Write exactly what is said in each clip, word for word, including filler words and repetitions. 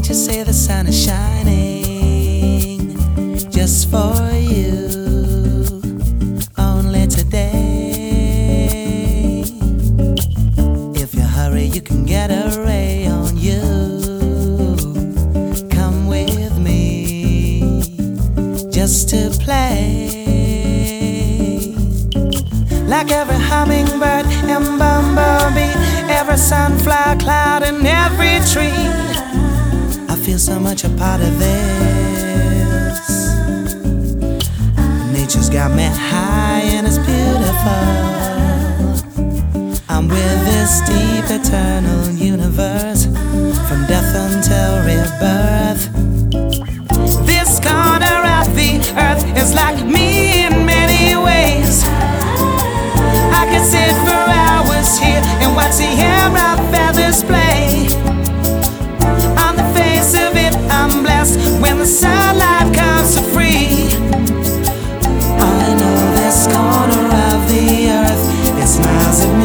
you say the sun is shining just for you, only today. If you hurry, you can get a ray on you. Come with me just to play. Like every hummingbird and bumblebee, every sunflower cloud and every tree, I feel so much a part of this. Nature's got me high and it's beautiful. I'm with this deep eternal universe, from death until rebirth. This corner of the earth is like me in many ways. I could sit for hours here and watch the air of feathers play. On the face of it, I'm blessed when the sunlight comes so free. I know this corner of the earth, it smiles at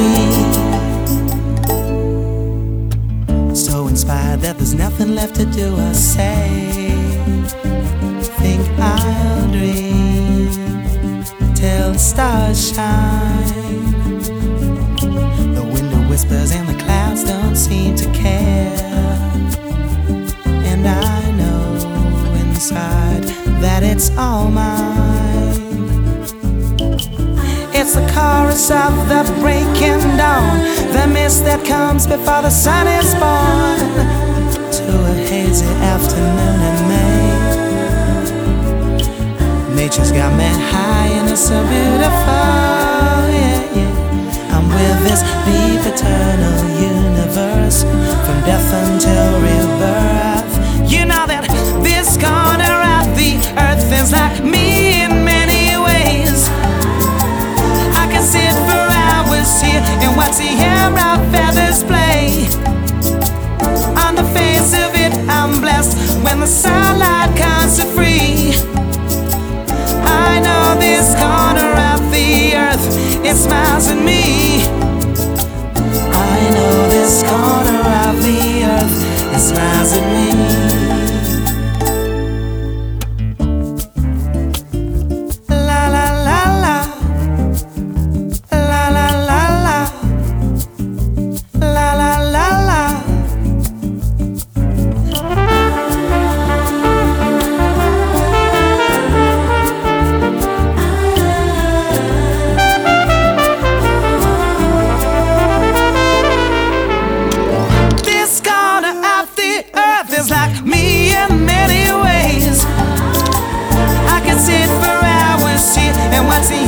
me. So inspired that there's nothing left to do or say. Think I'll dream till the stars shine. The wind whispers and the clouds don't seem to care. And I know inside that it's all mine. It's the chorus of the breaking dawn, the mist that comes before the sun is born, to a hazy afternoon in May. Nature's got me high and it's so beautiful, yeah, yeah. I'm with this deep eternal universe, from death until rebirth. You know that this corner of the earth is like me in many ways. I can sit for hours here and watch the air of feathers play. On the face of it, I'm blessed when the sunlight comes so free. I know this corner of the earth, it smiles at me. I know this corner of the earth, it smiles at me. La la la la, la la la la, la la la la. It's like me in many ways. I can sit for hours here and watch the